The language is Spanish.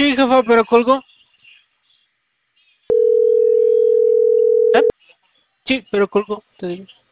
Sí, jefa, pero colgó. ¿Eh? Sí, pero colgó, te digo.